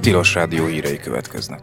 Tilos Rádió hírei következnek.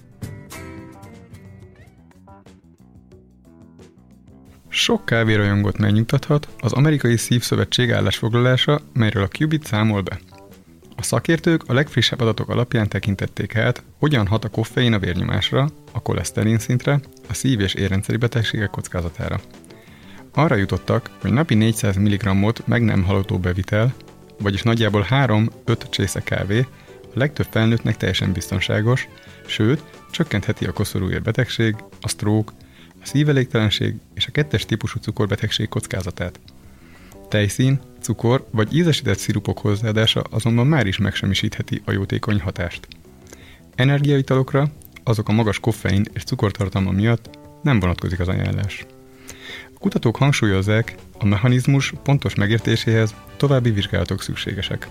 Sok kávérajongót megnyugtathat az Amerikai Szívszövetség állásfoglalása, melyről a Qubit számol be. A szakértők a legfrissebb adatok alapján tekintették át, hogyan hat a koffein a vérnyomásra, a koleszterin szintre, a szív- és érrendszeri betegségek kockázatára. Arra jutottak, hogy napi 400 mg-ot meg nem halogató bevitel, vagyis nagyjából 3-5 csésze kávé a legtöbb felnőttnek teljesen biztonságos, sőt, csökkentheti a koszorúérbetegség, a stroke, a szívelégtelenség és a 2-es típusú cukorbetegség kockázatát. Tejszín, cukor vagy ízesített szirupok hozzáadása azonban már is megsemmisítheti a jótékony hatást. Energiaitalokra, azok a magas koffein és cukortartalma miatt nem vonatkozik az ajánlás. A kutatók hangsúlyozzák, a mechanizmus pontos megértéséhez további vizsgálatok szükségesek.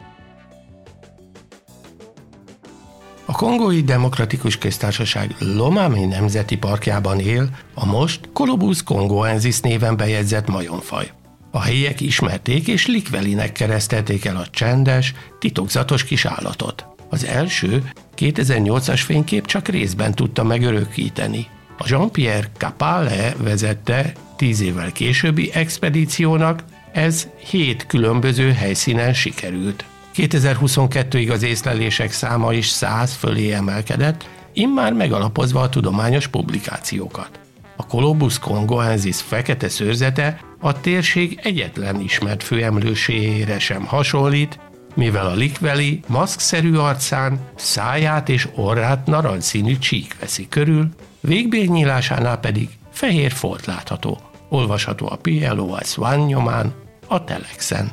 A Kongói Demokratikus Köztársaság Lomami Nemzeti Parkjában él a most Colobus congoensis néven bejegyzett majomfaj. A helyiek ismerték és Likwelinek keresztelték el a csendes, titokzatos kis állatot. Az első 2008-as fénykép csak részben tudta megörökíteni. A Jean-Pierre Capale vezette 10 évvel későbbi expedíciónak ez 7 különböző helyszínen sikerült. 2022-ig az észlelések száma is 100 fölé emelkedett, immár megalapozva a tudományos publikációkat. A Colobus congoensis fekete szőrzete a térség egyetlen ismert főemlőséjére sem hasonlít, mivel a likweli maszkszerű arcán száját és orrát narancsszínű csík veszi körül, végbélnyílásánál pedig fehér folt látható, olvasható a PLOS One nyomán, a Telexen.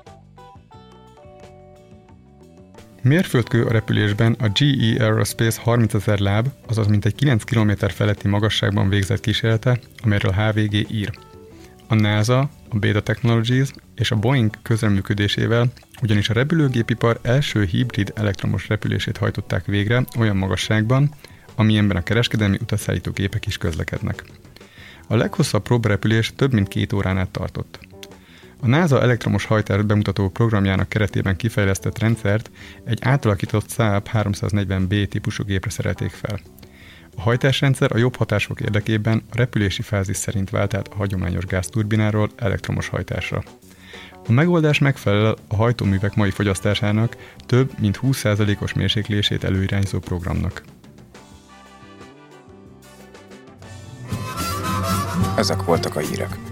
Mérföldkő a repülésben a GE Aerospace 30 000 láb, azaz mintegy 9 km feletti magasságban végzett kísérlete, amelyről HVG ír. A NASA, a Beta Technologies és a Boeing közreműködésével ugyanis a repülőgépipar első hibrid elektromos repülését hajtották végre olyan magasságban, amilyenben a kereskedelmi utasszállító gépek is közlekednek. A leghosszabb próbarepülés több mint 2 órán át tartott. A NASA elektromos hajtást bemutató programjának keretében kifejlesztett rendszert egy átalakított Saab 340B típusú gépre szerelték fel. A hajtásrendszer a jobb hatások érdekében a repülési fázis szerint vált át a hagyományos gázturbináról elektromos hajtásra. A megoldás megfelel a hajtóművek mai fogyasztásának több mint 20%-os mérséklését előirányzó programnak. Ezek voltak a hírek.